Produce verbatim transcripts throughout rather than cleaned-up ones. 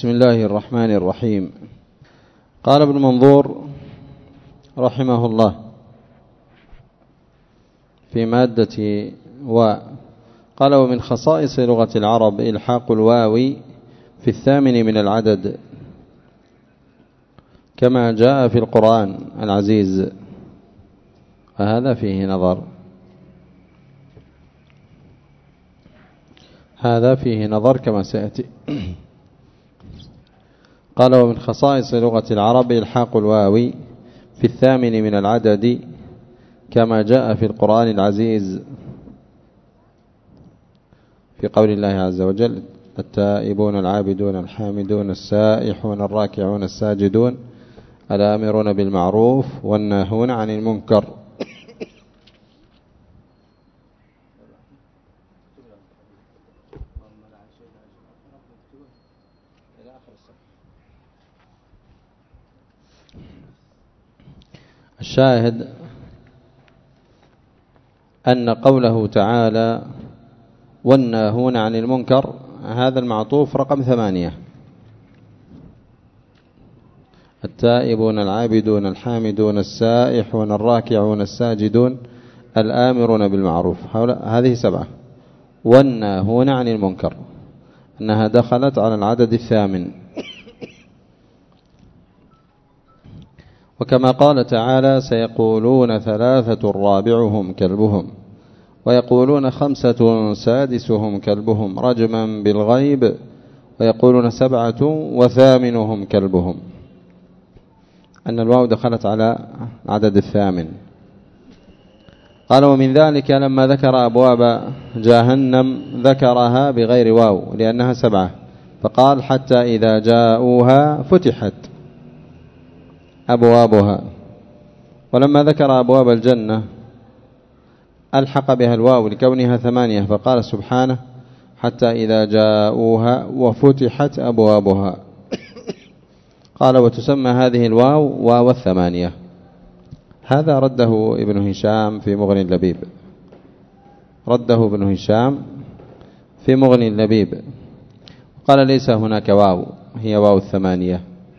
بسم الله الرحمن الرحيم. قال ابن منظور رحمه الله في مادة و قال: ومن خصائص لغة العرب إلحاق الواو في الثامن من العدد كما جاء في القرآن العزيز، وهذا فيه نظر هذا فيه نظر كما سيأتي. قال: ومن خصائص لغة العرب إلحاق الواو في الثامن من العدد كما جاء في القرآن العزيز في قول الله عز وجل: التائبون العابدون الحامدون السائحون الراكعون الساجدون الآمرون بالمعروف والناهون عن المنكر. الشاهد أن قوله تعالى والناهون عن المنكر هذا المعطوف رقم ثمانية: التائبون العابدون الحامدون السائحون الراكعون الساجدون الآمرون بالمعروف، هذه سبعة. والناهون عن المنكر أنها دخلت على العدد الثامن. وكما قال تعالى: سيقولون ثلاثة رابعهم كلبهم ويقولون خمسة سادسهم كلبهم رجما بالغيب ويقولون سبعة وثامنهم كلبهم، أن الواو دخلت على العدد الثامن. قال: ومن ذلك لما ذكر أبواب جهنم ذكرها بغير واو لأنها سبعة، فقال: حتى إذا جاءوها فتحت أبوابها. ولما ذكر أبواب الجنة ألحق بها الواو لكونها ثمانية، فقال سبحانه: حتى إذا جاءوها وفتحت أبوابها. قال: وتسمى هذه الواو واو الثمانية. هذا رده ابن هشام في مغني اللبيب رده ابن هشام في مغني اللبيب قال: ليس هناك واو، هي واو الثمانية.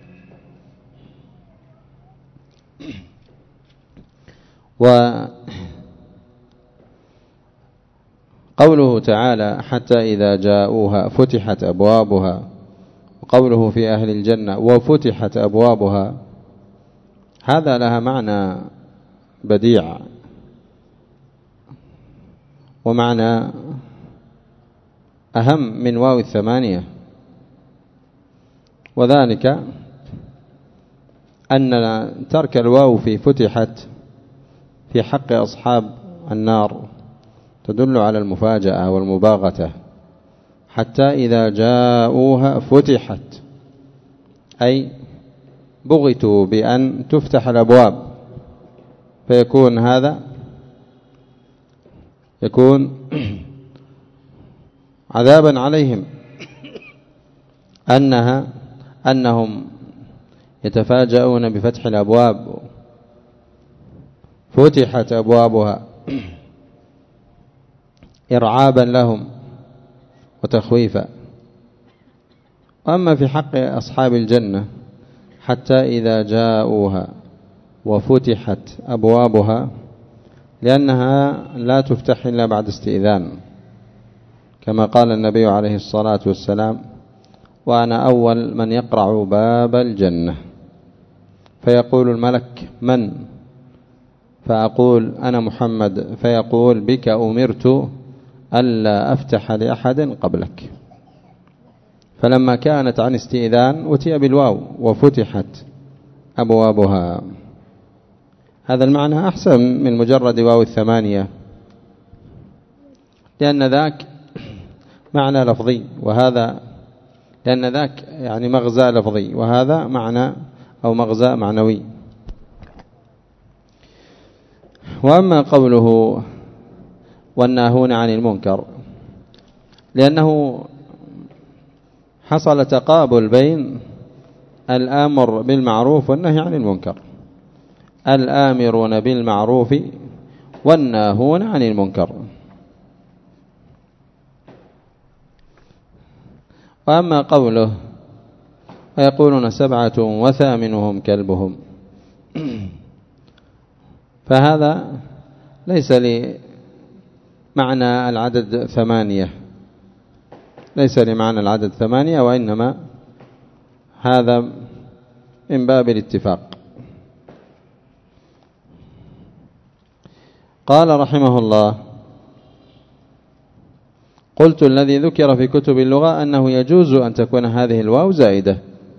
وقوله تعالى: حتى إذا جاءوها فتحت أبوابها، وقوله في أهل الجنة وفتحت أبوابها، هذا لها معنى بديع ومعنى أهم من واو الثمانية، وذلك أن ترك الواو في فتحت في حق أصحاب النار تدل على المفاجأة والمباغتة. حتى إذا جاءوها فتحت أي بغتوا بأن تفتح الأبواب، فيكون هذا يكون عذابا عليهم، أنها أنهم يتفاجؤون بفتح الأبواب، فتحت أبوابها إرعابا لهم وتخويفا. أما في حق أصحاب الجنة: حتى إذا جاءوها وفتحت أبوابها، لأنها لا تفتح إلا بعد استئذان، كما قال النبي عليه الصلاة والسلام: وأنا أول من يقرع باب الجنة، فيقول الملك: من؟ فأقول: أنا محمد، فيقول: بك أمرت ألا أفتح لأحد قبلك. فلما كانت عن استئذان أتي بالواو وفتحت أبوابها. هذا المعنى أحسن من مجرد واو الثمانية، لأن ذاك معنى لفظي، وهذا لأن ذاك يعني مغزى لفظي، وهذا معنى أو مغزى معنوي. وأما قوله والناهون عن المنكر، لأنه حصل تقابل بين الآمر بالمعروف والنهي عن المنكر، الآمرون بالمعروف والناهون عن المنكر. وأما قوله ويقولون سبعة وثامنهم كلبهم. فهذا ليس لمعنى العدد ثمانية، ليس لمعنى العدد ثمانية، وإنما هذا من باب الاتفاق. قال رحمه الله: قلت الذي ذكر في كتب اللغة أنه يجوز أن تكون هذه الواو زائدة،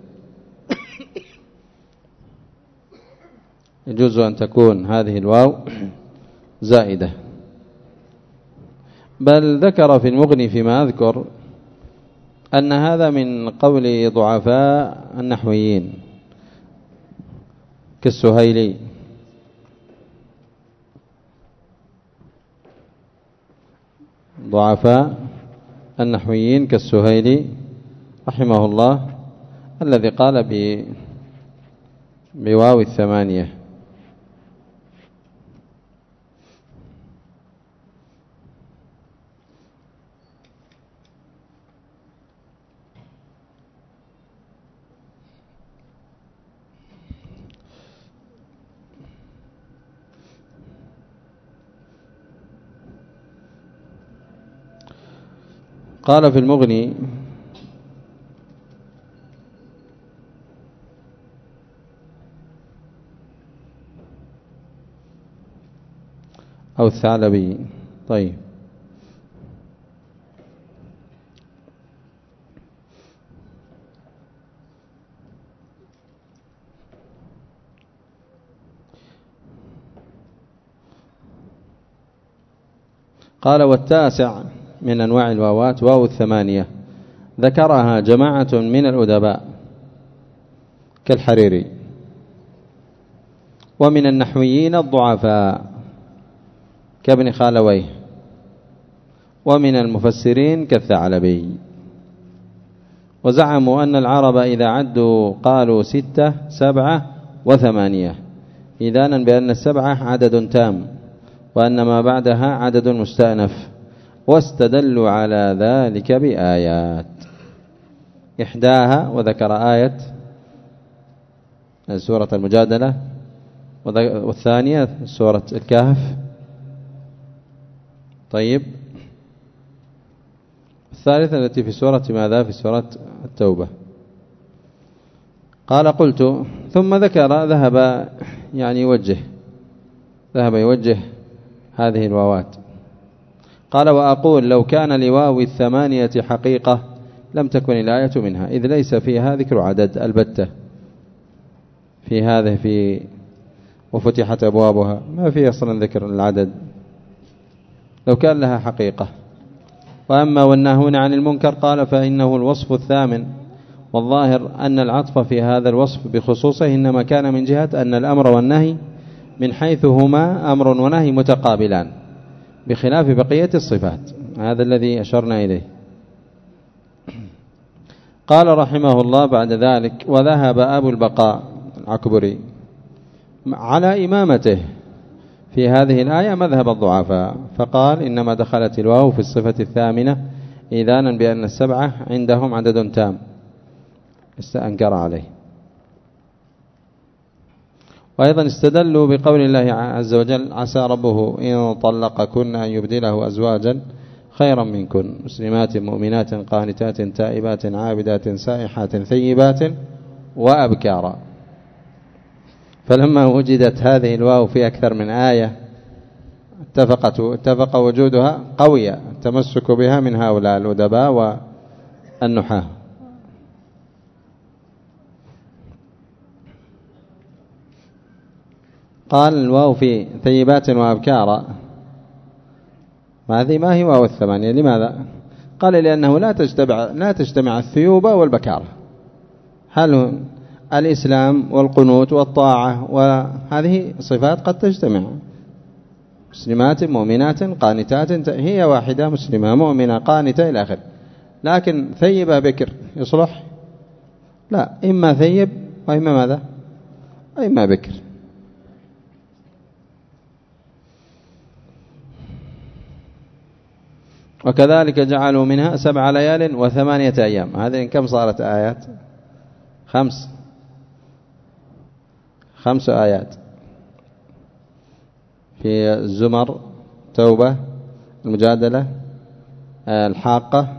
يجوز أن تكون هذه الواو زائدة، بل ذكر في المغني فيما أذكر أن هذا من قول ضعفاء النحويين كالسهيلي، ضعفاء النحويين كالسهيلي رحمه الله، الذي قال ب بواو الثمانية. قال في المغني: أو الثعلبي. طيب، قال: والتاسع من أنواع الواوات واو الثمانية، ذكرها جماعة من الأدباء كالحريري، ومن النحويين الضعفاء كابن خالويه، ومن المفسرين كالثعلبي. وزعموا أن العرب إذا عدوا قالوا ستة سبعة وثمانية، إذانا بأن السبعة عدد تام، وأن ما بعدها عدد مستأنف، واستدلوا على ذلك بآيات، إحداها وذكر آية سورة المجادلة، والثانية سورة الكهف. طيب، الثالثة التي في سورة ماذا؟ في سورة التوبة. قال: قلت، ثم ذكر ذهب يعني يوجه ذهب يوجه هذه الواوات. قال: وأقول لو كان لواو الثمانية حقيقة لم تكن الآية منها، إذ ليس فيها ذكر عدد البتة في هذه في وفتحت أبوابها، ما فيها أصلا ذكر العدد لو كان لها حقيقة. وأما والناهون عن المنكر قال: فإنه الوصف الثامن، والظاهر أن العطف في هذا الوصف بخصوصه إنما كان من جهة أن الأمر والنهي من حيث هما أمر ونهي متقابلان، بخلاف بقية الصفات. هذا الذي أشرنا إليه. قال رحمه الله بعد ذلك: وذهب أبو البقاء العكبري على إمامته في هذه الآية مذهب الضعفاء، فقال: إنما دخلت الواو في الصفة الثامنة إذانا بأن السبعة عندهم عدد تام، استأنكر عليه. وأيضا استدلوا بقول الله عز وجل: عسى ربه إن طلقكن أن يبدله أزواجا خيرا منكن مسلمات مؤمنات قانتات تائبات عابدات سائحات ثيبات وأبكارا. فلما وجدت هذه الواو في أكثر من آية اتفقت اتفق وجودها قوي التمسك بها من هؤلاء الأدباء والنحاة. قال: الواو في ثيبات وأبكارا، هذه ما هي واو الثمانية. لماذا؟ قال: لأنه لا تجتمع لا تجتمع الثيوبة والبكارة. هل الإسلام والقنوت والطاعة وهذه صفات قد تجتمع، مسلمات مؤمنات قانتات، هي واحدة، مسلمة مؤمنة قانتة إلى آخره. لكن ثيبة بكر يصلح؟ لا، إما ثيب وإما ماذا؟ وإما بكر. وكذلك جعلوا منها سبع ليال وثمانية أيام. هذه كم صارت آيات؟ خمس خمس آيات في الزمر، توبة، المجادلة، الحاقة،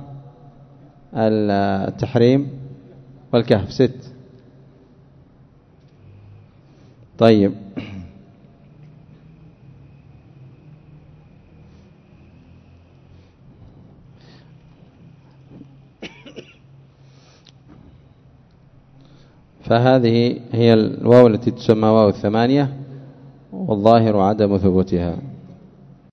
التحريم، والكهف. ست. طيب، فهذه هي الواو التي تسمى واو الثمانية، والظاهر عدم ثبوتها.